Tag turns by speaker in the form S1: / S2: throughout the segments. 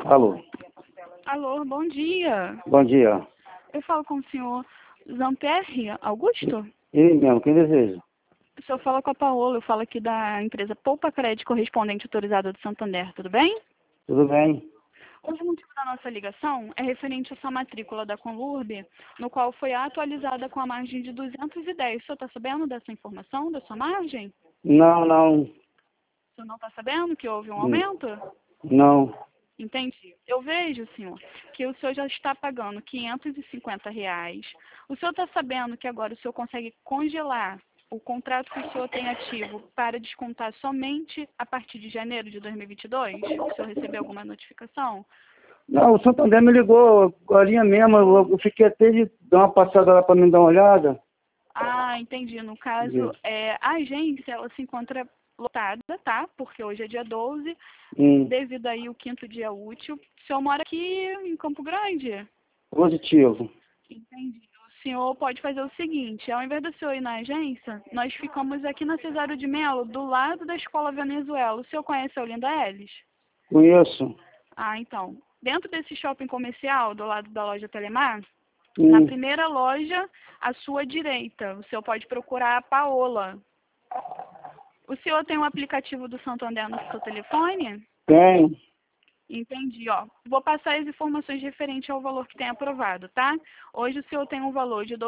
S1: Alô.
S2: Alô, bom dia.
S1: Bom dia.
S2: Eu falo com o senhor Zamperri Augusto?
S1: Ele mesmo, quem deseja?
S2: O senhor fala com a Paola, eu falo aqui da empresa Poupa Crédito Correspondente Autorizada do Santander, tudo bem?
S1: Tudo bem?
S2: Hoje o motivo da nossa ligação é referente à sua matrícula da Conlurb, no qual foi atualizada com a margem de 210. O senhor está sabendo dessa informação, da sua margem?
S1: Não, não.
S2: O senhor não está sabendo que houve um aumento?
S1: Não.
S2: Entendi. Eu vejo, senhor, que o senhor já está pagando R$ 550. O senhor está sabendo que agora o senhor consegue congelar o contrato que o senhor tem ativo para descontar somente a partir de janeiro de 2022? O senhor recebeu alguma notificação?
S1: Não, o Santander me ligou, a linha mesmo, eu fiquei até de dar uma passada lá para me dar uma olhada.
S2: Ah, entendi. No caso, a agência, ela se encontra lotada, tá? Porque hoje é dia 12, devido aí o quinto dia útil. O senhor mora aqui em Campo Grande?
S1: Positivo.
S2: Entendi. O senhor pode fazer o seguinte, ao invés do senhor ir na agência, nós ficamos aqui na Cesário de Melo, do lado da Escola Venezuela. O senhor conhece a Olinda Elis?
S1: Conheço.
S2: Ah, então. Dentro desse shopping comercial, do lado da loja Telemar, na primeira loja, à sua direita, o senhor pode procurar a Paola. O senhor tem um aplicativo do Santander no seu telefone?
S1: Tem.
S2: Entendi, ó. Vou passar as informações referentes ao valor que tem aprovado, tá? Hoje o senhor tem um valor de R$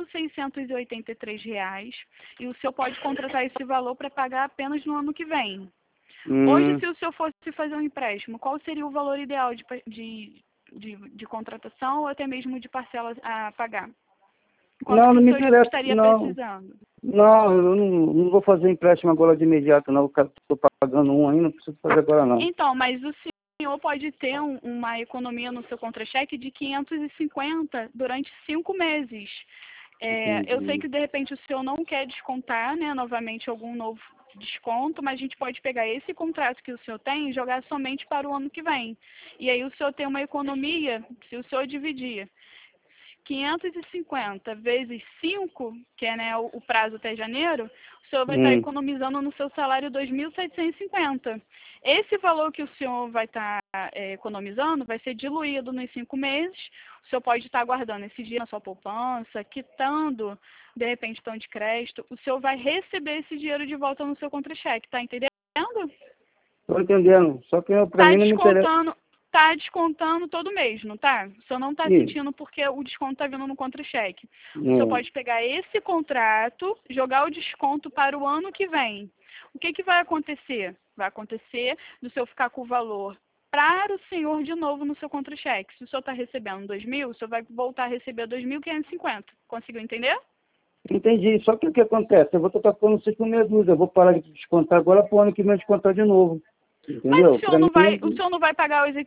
S2: 12.683 e o senhor pode contratar esse valor para pagar apenas no ano que vem. Hoje, se o senhor fosse fazer um empréstimo, qual seria o valor ideal de contratação ou até mesmo de parcelas a pagar? Quanto
S1: Não,
S2: que
S1: não
S2: o
S1: me
S2: senhor
S1: interessa,
S2: estaria
S1: não.
S2: precisando?
S1: Não, eu não vou fazer empréstimo agora de imediato, não. Eu estou pagando um aí, não preciso fazer agora, não.
S2: Então, mas o senhor pode ter uma economia no seu contra-cheque de 550 durante 5 meses. Eu sei que, de repente, o senhor não quer descontar, né, novamente algum novo desconto, mas a gente pode pegar esse contrato que o senhor tem e jogar somente para o ano que vem. E aí o senhor tem uma economia, se o senhor dividir 550 vezes 5, que é, né, o prazo até janeiro, o senhor vai estar economizando no seu salário 2.750. Esse valor que o senhor vai estar economizando vai ser diluído nos 5 meses. O senhor pode estar guardando esse dinheiro na sua poupança, quitando, de repente, cartão de crédito. O senhor vai receber esse dinheiro de volta no seu contra-cheque, tá entendendo?
S1: Estou entendendo, só que para mim não me interessa.
S2: Tá descontando todo mês, não tá? O senhor não tá sentindo porque o desconto tá vindo no contra-cheque. O senhor pode pegar esse contrato, jogar o desconto para o ano que vem. O que que vai acontecer? Vai acontecer do senhor ficar com o valor para o senhor de novo no seu contra-cheque. Se o senhor está recebendo 2.000, o senhor vai voltar a receber 2.550. Conseguiu entender?
S1: Entendi, só que o que acontece? Eu vou estar falando vocês com meia dúvida, eu vou parar de descontar agora para o ano que vem descontar de novo.
S2: Mas
S1: Entendeu?
S2: o senhor não vai pagar as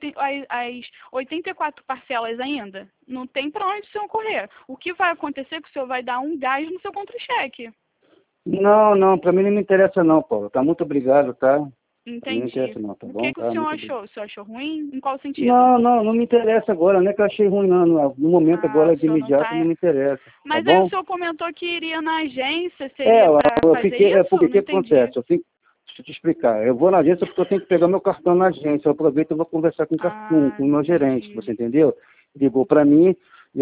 S2: 84 parcelas ainda? Não tem para onde o senhor correr. O que vai acontecer é que o senhor vai dar um gás no seu contra-cheque.
S1: Não, para mim não me interessa não, Paulo. Tá, muito obrigado, tá?
S2: Entendi.
S1: Não me interessa não, tá
S2: O
S1: bom?
S2: que o senhor achou? O senhor achou ruim? Em qual sentido?
S1: Não me interessa agora, não é que eu achei ruim não. No momento agora, de imediato, não me interessa.
S2: Mas
S1: tá
S2: aí
S1: bom?
S2: o senhor comentou que iria na agência, seria para fazer isso?
S1: Porque o que
S2: entendi.
S1: acontece? Deixa eu te explicar. Eu vou na agência porque eu tenho que pegar meu cartão na agência. Eu aproveito e vou conversar com o meu gerente, você entendeu? Ligou para mim,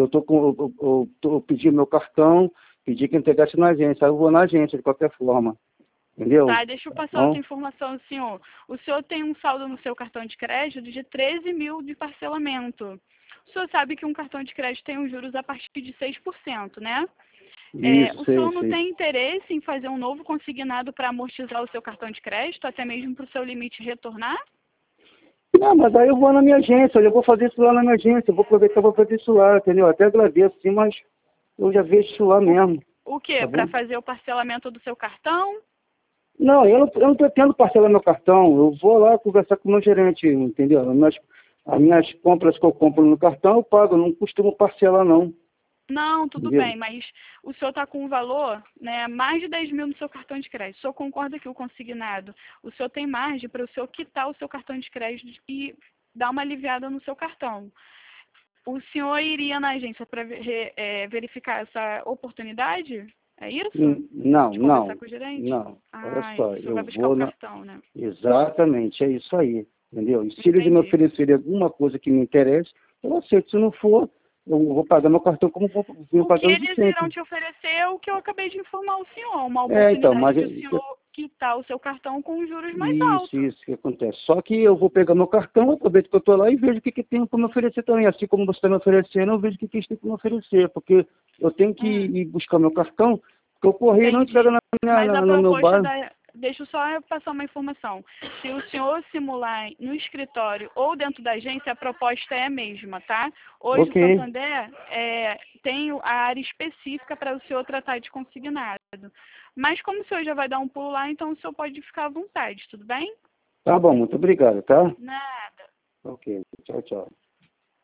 S1: eu pedi meu cartão, pedi que entregasse na agência. Aí eu vou na agência de qualquer forma. Entendeu?
S2: Tá, deixa eu passar outra informação ao senhor. O senhor tem um saldo no seu cartão de crédito de 13.000 de parcelamento. O senhor sabe que um cartão de crédito tem os juros a partir de 6%, né? O senhor não tem interesse em fazer um novo consignado para amortizar o seu cartão de crédito, até mesmo para o seu limite retornar?
S1: Não, mas aí eu vou na minha agência, eu vou fazer isso lá na minha agência, eu vou aproveitar e vou fazer isso lá, entendeu? Até agradeço, sim, mas eu já vejo isso lá mesmo.
S2: O quê?
S1: Tá
S2: para fazer o parcelamento do seu cartão?
S1: Não, eu não pretendo parcelar meu cartão, eu vou lá conversar com o meu gerente, entendeu? As minhas compras que eu compro no cartão eu pago, eu não costumo parcelar não.
S2: Não, tudo
S1: Entendeu?
S2: bem, mas o senhor está com um valor, né, mais de 10.000 no seu cartão de crédito. O senhor concorda que o consignado, o senhor tem margem para o senhor quitar o seu cartão de crédito e dar uma aliviada no seu cartão. O senhor iria na agência para verificar essa oportunidade? É isso?
S1: Não,
S2: de conversar com o gerente?
S1: não. Olha só,
S2: O senhor
S1: eu
S2: vai buscar
S1: vou
S2: o cartão, né?
S1: Exatamente, é isso aí. entendeu? E se eles me oferecerem alguma coisa que me interesse, eu aceito. Se não for, eu vou pagar meu cartão como vou
S2: O que
S1: pagando de
S2: eles
S1: sempre.
S2: irão te oferecer é o que eu acabei de informar o senhor, uma oportunidade
S1: Então, mas
S2: de o senhor quitar o seu cartão com juros mais altos.
S1: isso que acontece. Só que eu vou pegar meu cartão, aproveito que eu estou lá e vejo o que tem para me oferecer também. Assim como você está me oferecendo, eu vejo o que eles têm para me oferecer, porque eu tenho que ir buscar meu cartão, porque o correio não entrega
S2: Mas a
S1: no meu
S2: proposta
S1: bairro.
S2: Deixa eu só passar uma informação. Se o senhor simular no escritório ou dentro da agência, a proposta é a mesma, tá? Hoje o
S1: Ok.
S2: Santander tem a área específica para o senhor tratar de consignado. Mas como o senhor já vai dar um pulo lá, então o senhor pode ficar à vontade, tudo bem?
S1: Tá bom, muito obrigado, tá?
S2: Nada.
S1: Ok, tchau, tchau.